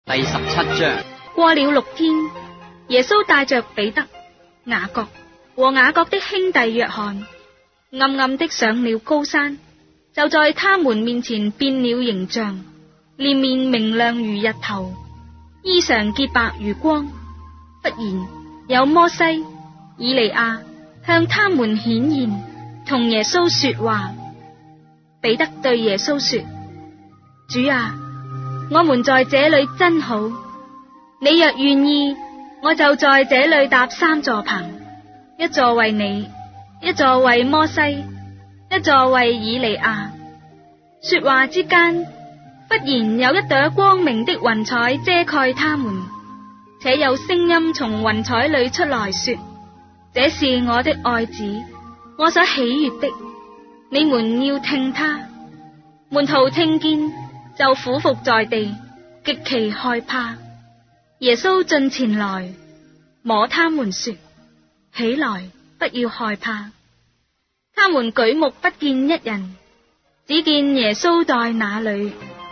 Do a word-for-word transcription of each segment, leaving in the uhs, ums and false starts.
第十七章。 過了六天，耶穌帶着彼得、雅各和雅各的兄弟約翰，暗暗的上了高山，就在他們面前變了形象，臉面明亮如日頭，衣裳潔白如光。忽然有摩西、以利亞向他們顯現，同耶穌說話。彼得對耶穌說：主啊，我們在這裏真好，你若願意，我就在這裏搭三座棚，一座為你，一座為摩西，一座為以利亞。說話之間，忽然有一朵光明的雲彩遮蓋他們，且有聲音從雲彩裏出來說：這是我的愛子，我所喜悅的，你們要聽他。門徒聽見，就俯伏在地，極其害怕。耶穌進前來，摸他們說：起來，不要害怕。他們舉目不見一人，只見耶穌在那裏。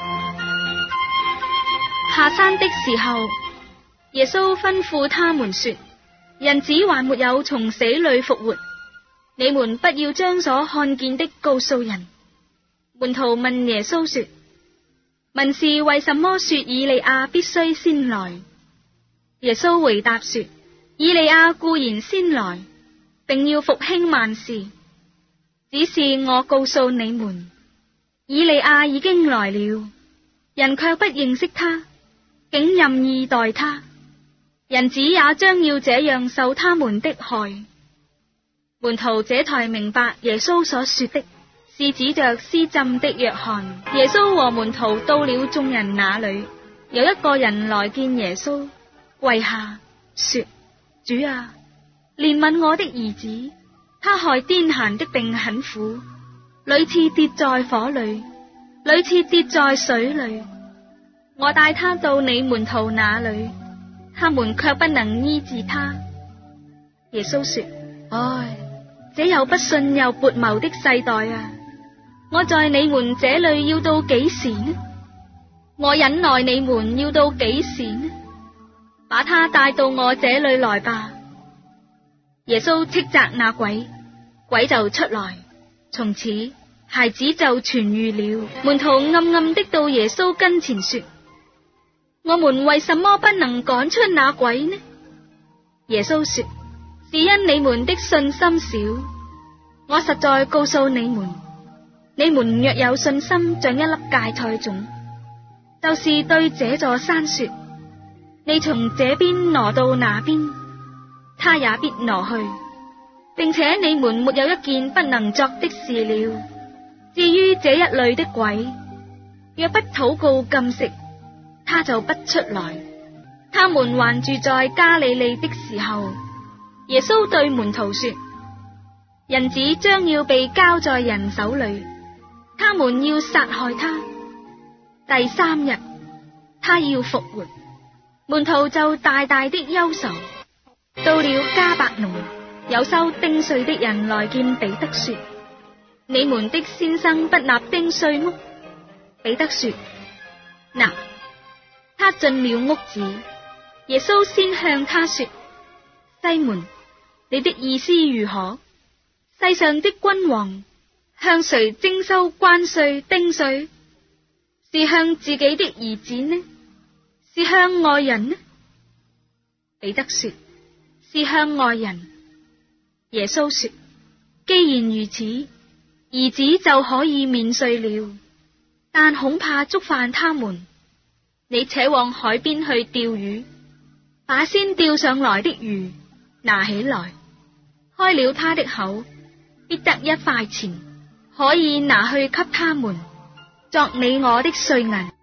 下山的時候，耶穌吩咐他們說：人子還沒有從死裏復活，你們不要將所看見的告訴人。門徒問耶穌說：文士為什麼說以利亞必須先來？耶穌回答說：以利亞固然先來，並要復興萬事，只是我告訴你們，以利亞已經來了，人卻不認識他，竟任意待他。人子也將要這樣受他們的害。門徒這才明白耶穌所說的是指着施浸的約翰。耶穌和門徒到了眾人那裏，有一個人來見耶穌，跪下說：主啊，憐憫我的兒子，他害癲癇的病很苦，屢次跌在火裏，屢次跌在水裏。我帶他到你門徒那裏，他們卻不能醫治他。耶穌說：唉，這又不信又悖謬的世代啊！我在你們這裏要到幾時呢？我忍耐你們要到幾時呢？把他帶到我這裏來吧。耶穌斥責那鬼，鬼就出來，從此孩子就痊癒了。門徒暗暗的到耶穌跟前說：我們為什麼不能趕出那鬼呢？耶穌說：是因你們的信心少。我實在告訴你們，你們若有信心像一粒芥菜種，就是對這座山說：你從這邊挪到那邊，他也必挪去，並且你們沒有一件不能作的事了。至於這一類的鬼，若不禱告禁食，他就不出來。他們還住在加利利的時候，耶穌對門徒說：人子將要被交在人手裏，他們要殺害他，第三日他要復活。門徒就大大的憂愁。到了迦百農，有收丁稅的人來見彼得說：你們的先生不納丁稅麼？彼得說：納。他進了屋子，耶穌先向他說：西門，你的意思如何？世上的君王向誰徵收關稅丁稅？是向自己的兒子呢？是向外人呢？彼得說：是向外人。耶穌說：既然如此，兒子就可以免稅了，但恐怕觸犯他們。你且往海邊去釣魚，把先釣上來的魚拿起來，開了他的口，必得一塊錢，可以拿去給他們，作你我的稅銀。